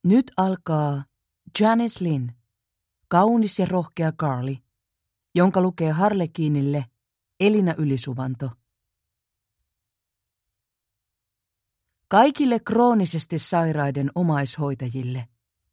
Nyt alkaa Janice Lynn, kaunis ja rohkea Carly, jonka lukee Harlekiinille Elina Ylisuvanto. Kaikille kroonisesti sairaiden omaishoitajille.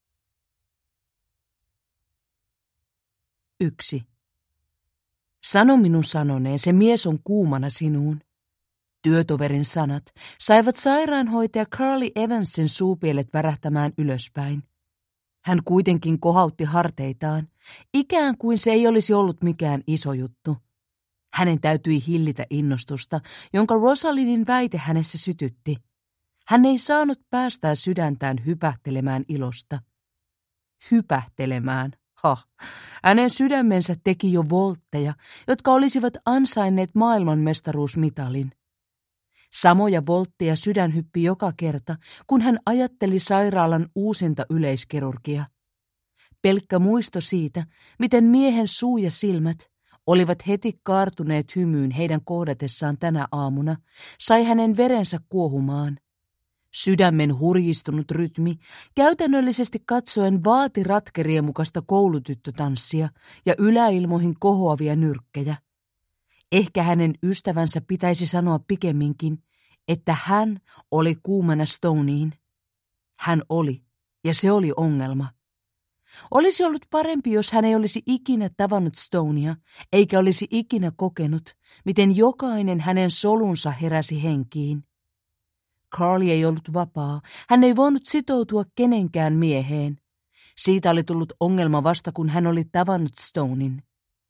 1. Sano minun sanoneen, se mies on kuumana sinuun. Työtoverin sanat saivat sairaanhoitaja Carly Evansin suupielet värähtämään ylöspäin. Hän kuitenkin kohautti harteitaan, ikään kuin se ei olisi ollut mikään iso juttu. Hänen täytyi hillitä innostusta, jonka Rosalindin väite hänessä sytytti. Hän ei saanut päästää sydäntään hypähtelemään ilosta. Hypähtelemään. Hänen sydämensä teki jo voltteja, jotka olisivat ansainneet maailmanmestaruusmitalin. Samoja voltteja sydän hyppi joka kerta, kun hän ajatteli sairaalan uusinta yleiskirurgia. Pelkkä muisto siitä, miten miehen suu ja silmät olivat heti kaartuneet hymyyn heidän kohdatessaan tänä aamuna, sai hänen verensä kuohumaan. Sydämen hurjistunut rytmi käytännöllisesti katsoen vaati ratkeriemukaista koulutyttötanssia ja yläilmoihin kohoavia nyrkkejä. Ehkä hänen ystävänsä pitäisi sanoa pikemminkin, että hän oli kuumana Stoneen. Hän oli, ja se oli ongelma. Olisi ollut parempi, jos hän ei olisi ikinä tavannut Stonea, eikä olisi ikinä kokenut, miten jokainen hänen solunsa heräsi henkiin. Carly ei ollut vapaa. Hän ei voinut sitoutua kenenkään mieheen. Siitä oli tullut ongelma vasta, kun hän oli tavannut Stonen.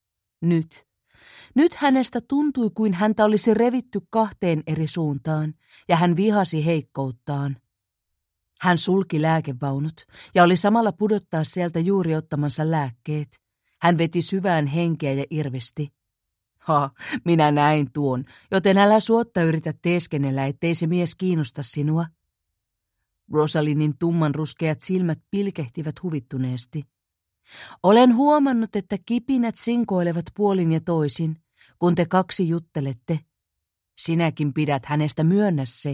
Nyt hänestä tuntui, kuin häntä olisi revitty kahteen eri suuntaan, ja hän vihasi heikkouttaan. Hän sulki lääkevaunut ja oli samalla pudottaa sieltä juuri ottamansa lääkkeet. Hän veti syvään henkeä ja irvisti. Minä näin tuon, joten älä suotta yritä teeskennellä, ettei se mies kiinnosta sinua. Rosalindin tummanruskeat silmät pilkehtivät huvittuneesti. Olen huomannut, että kipinät sinkoilevat puolin ja toisin, kun te kaksi juttelette. Sinäkin pidät hänestä, myönnä se.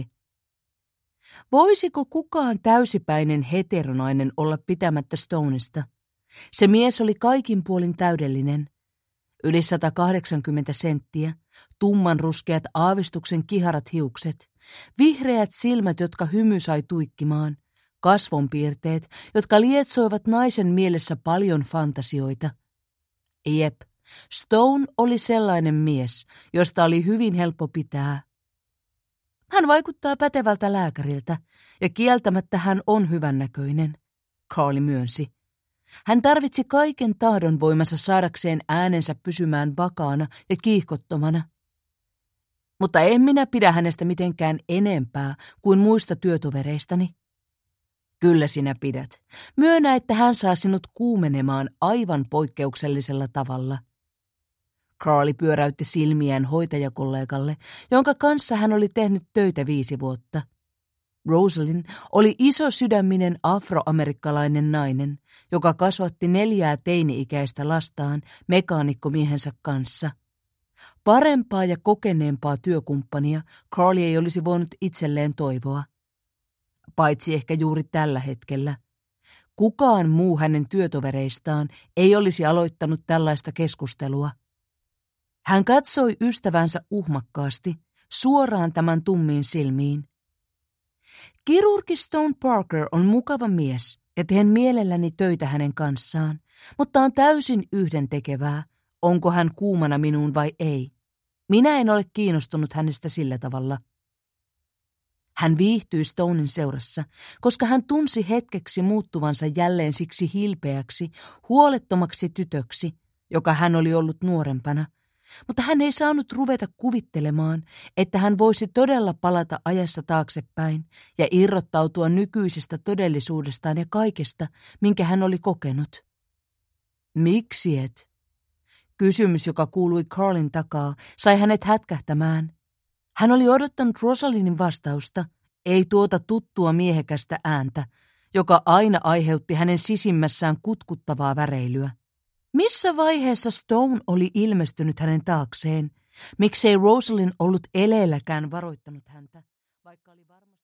Voisiko kukaan täysipäinen heteronainen olla pitämättä Stonesta? Se mies oli kaikin puolin täydellinen. Yli 180 senttiä, tummanruskeat aavistuksen kiharat hiukset, vihreät silmät, jotka hymy sai tuikkimaan, kasvonpiirteet, jotka lietsoivat naisen mielessä paljon fantasioita. Jep, Stone oli sellainen mies, josta oli hyvin helppo pitää. Hän vaikuttaa pätevältä lääkäriltä, ja kieltämättä hän on hyvännäköinen, Carly myönsi. Hän tarvitsi kaiken tahdonvoimansa saadakseen äänensä pysymään vakaana ja kiihkottomana. Mutta en minä pidä hänestä mitenkään enempää kuin muista työtovereistani. Kyllä sinä pidät. Myönnä, että hän saa sinut kuumenemaan aivan poikkeuksellisella tavalla. Carly pyöräytti silmiään hoitajakollegalle, jonka kanssa hän oli tehnyt töitä 5 vuotta. Rosalind oli isosydäminen afroamerikkalainen nainen, joka kasvatti 4 teini-ikäistä lastaan mekaanikkomiehensä kanssa. Parempaa ja kokeneempaa työkumppania Carly ei olisi voinut itselleen toivoa. Paitsi ehkä juuri tällä hetkellä. Kukaan muu hänen työtovereistaan ei olisi aloittanut tällaista keskustelua. Hän katsoi ystävänsä uhmakkaasti, suoraan tämän tummiin silmiin. Kirurgi Stone Parker on mukava mies ja teen mielelläni töitä hänen kanssaan, mutta on täysin yhdentekevää, onko hän kuumana minuun vai ei. Minä en ole kiinnostunut hänestä sillä tavalla. Hän viihtyi Stonen seurassa, koska hän tunsi hetkeksi muuttuvansa jälleen siksi hilpeäksi, huolettomaksi tytöksi, joka hän oli ollut nuorempana. Mutta hän ei saanut ruveta kuvittelemaan, että hän voisi todella palata ajassa taaksepäin ja irrottautua nykyisestä todellisuudestaan ja kaikesta, minkä hän oli kokenut. Miksi et? Kysymys, joka kuului Carlin takaa, sai hänet hätkähtämään. Hän oli odottanut Rosalindin vastausta, ei tuota tuttua miehekästä ääntä, joka aina aiheutti hänen sisimmässään kutkuttavaa väreilyä. Missä vaiheessa Stone oli ilmestynyt hänen taakseen? Miksei Rosalind ollut eleelläkään varoittanut häntä, vaikka oli varma...